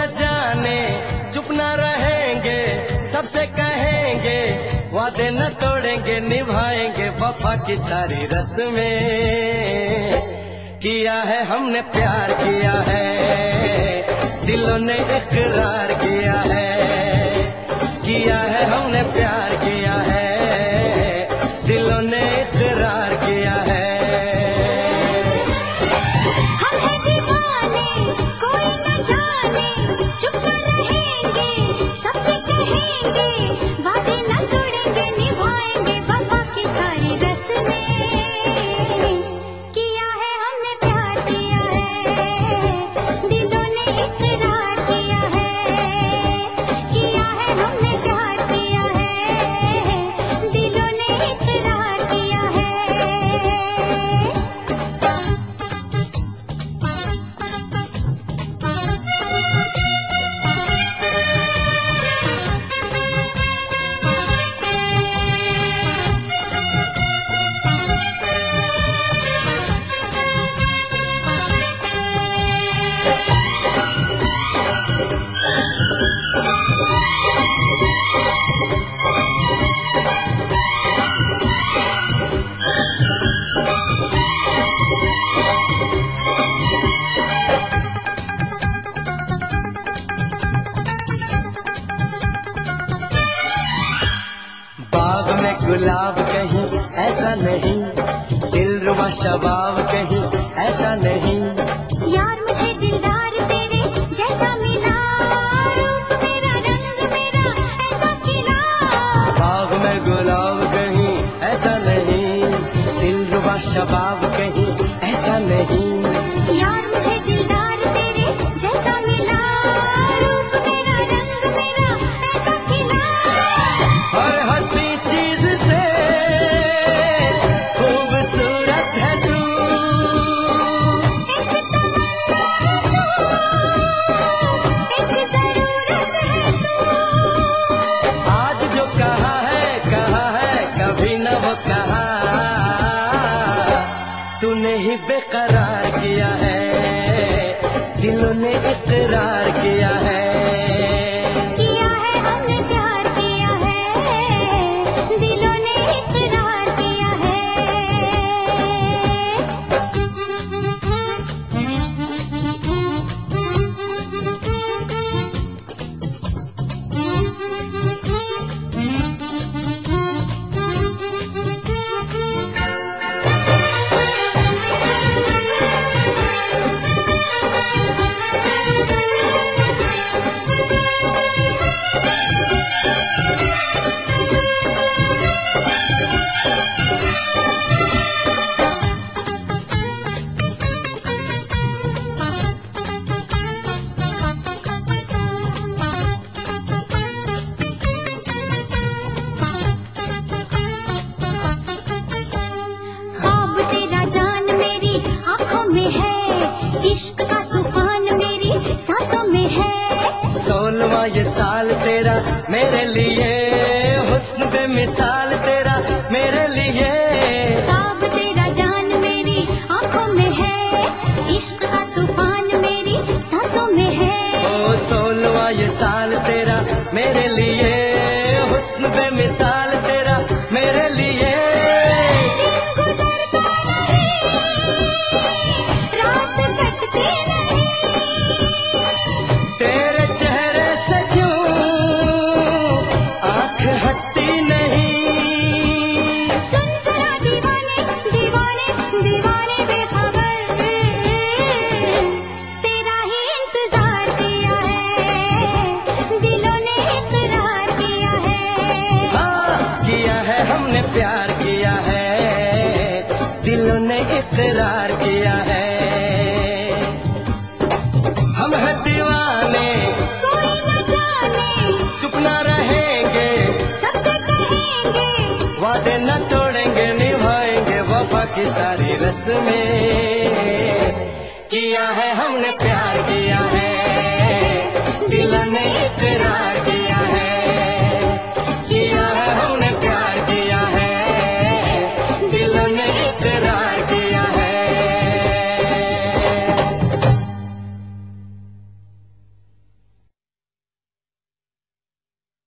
न जाने, चुप न रहेंगे, सबसे कहेंगे, वादे न तोड़ेंगे, निभाएंगे वफा की सारी रस्में। किया है हमने प्यार किया है, दिलों ने इकरार किया है। किया है हमने प्यार किया है, दिलों ने इकरार किया है। हम हैं दीवाने, कोई न जाने, चुप न रहेंगे, सबसे कहेंगे, वादे न तोड़ेंगे, निभाएंगे वफा की सारी रस्में। किया है हमने प्यार किया है, दिलों ने इकरार किया है। किया है हमने प्यार किया है, दिलों ने इकरार किया है। बाग में गुलाब कहीं ऐसा नहीं, दिलरुबा शबाब कहीं ऐसा नहीं। यार मुझे दिलदार तेरे जैसा मिला, रूप मेरा रंग मेरा ऐसा खिला। बाग में गुलाब कहीं ऐसा नहीं, दिलरुबा शबाब कहीं ऐसा नहीं। यार मुझे दिलदार तेरे जैसा मिला, रूप मेरा रंग मेरा ऐसा खिला। हर हंसी चीज से खूबसूरत है तू, एक तमन्ना है तू, एक जरूरत है तू। आज जो कहा है कभी न वो कहा, तूने ही बेकरार किया है, दिलों ने इकरार किया है। किया है हमने प्यार किया है, दिलों ने इकरार किया है। ख्वाब तेरा जान मेरी आंखों में है, इश्क का तूफान मेरी सांसों में है। 16वां ये साल तेरा मेरे लिए, हुस्न बेमिसाल तेरा मेरे लिए। ख्वाब तेरा जान मेरी आंखों में है, इश्क का तूफान मेरी सांसों में है। ओ 16वां ये साल तेरा मेरे लिए, हुस्न बेमिसाल तेरा मेरे लिए। दिन गुजरता नहीं, रात कटती नहीं, तेरे चेहरे से क्यों आंख हटती नहीं। सुन जरा दीवाने दीवाने दीवाने बेखबर, तेरा ही इंतजार किया है, दिलों ने इकरार किया है। हाँ, किया है हमने प्यार किया है, दिलों ने इकरार किया है। हम हैं दीवाने, कोई न जाने, चुप न रहेंगे, सबसे कहेंगे, वादे न तोड़ेंगे, निभाएंगे वफा की सारी रस्में। किया है हमने प्यार किया है, दिलों ने इकरार